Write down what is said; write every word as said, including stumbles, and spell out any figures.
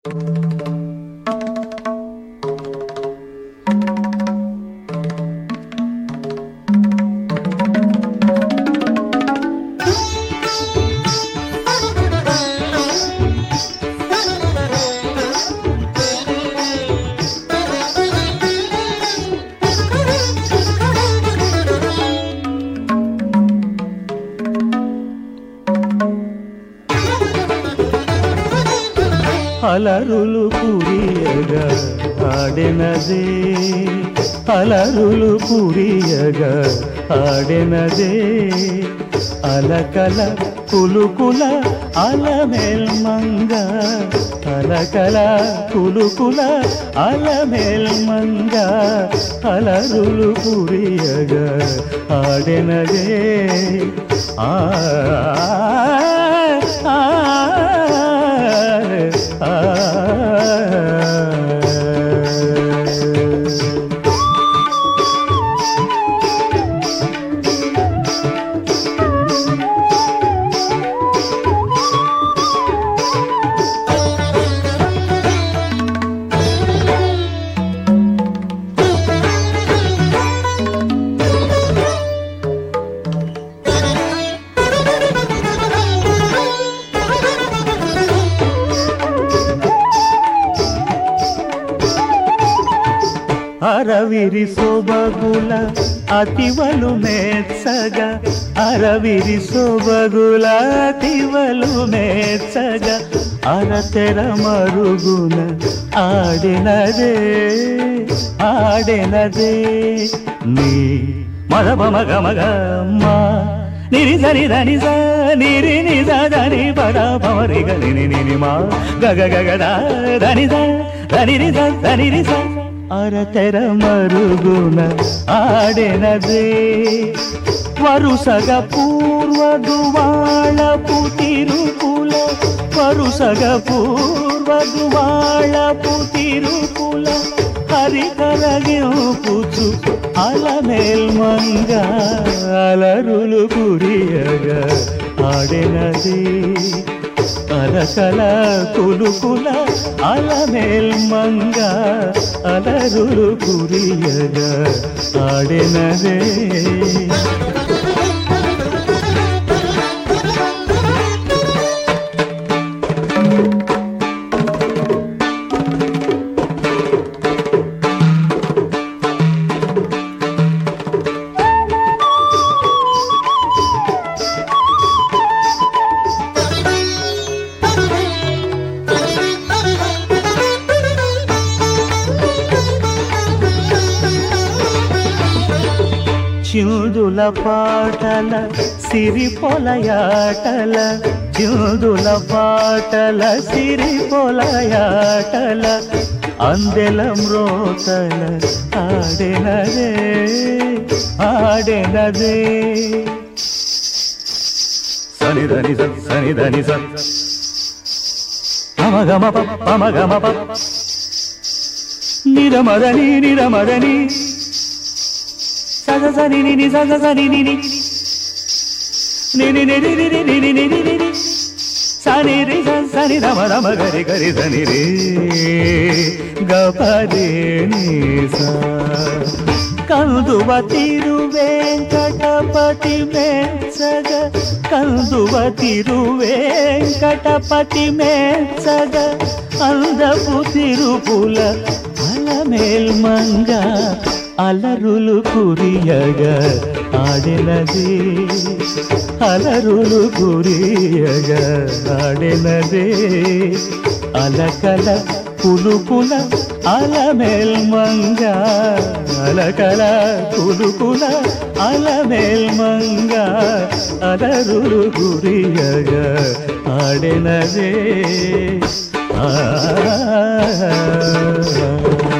అలరులు కురియగా ఆడెనదే అలరులు కురియగా ఆడెనదే అలకల కులుకుల అలమేల్మంగ అలకల కులుకుల అలమేల్మంగ అలరులు కురియగా ఆడెనదే ఆ అరవిరి సొబగుల అతివలు మెచ్చగ అరవిరి సొబగుల అతివలు మెచ్చగ అరతెర మరుగున ఆడినదే ఆడినదే నీ మగ మగ మగ మా నిరి సరి దని స నిరి ని స దని పద పమరి గని ని ని మా గగ గగ ద దని స దని ని స దని ని స అరతెర మరుగున ఆడెనదే వరుసగ పూర్వదువాళపు తిరుపుల వరుసగ పూర్వదువాళపు తిరుపుల హరికరగిపుచు అలమేల్మంగ అలరులు కురియగా ఆడెనదే అలకల కులుకుల అలమేల్మంగ అలరులు కురియగా ఆడెనదే చిందుల పాటల సిరి పొలయాటల చిందుల పాటల సిరి పొలయాటల అందెల మ్రోతల ఆడెనదే ఆడెనదే సనిదని స సనిదని స పమగమ పమగమ ప నిరమదని నిరమదని సగ సని ని సగ సని ని ని ని ని ని ని ని ని ని ని సని రి స సని రమ రమ గరి గరి సని రే గపదే ని స కందువ తిరు వెంకటపతి మెచ్చగ కందువ తిరు వెంకటపతి మెచ్చగ అందపు తిరుపుల అలమేల్మంగ అలరులు కురియగా ఆడెనదే అలరులు కురియగా ఆడెనదే అలకల కులుకుల అలమేల్మంగ అలకల కులుకుల అలమేల్మంగ అలరులు కురియగా ఆడెనదే ఆ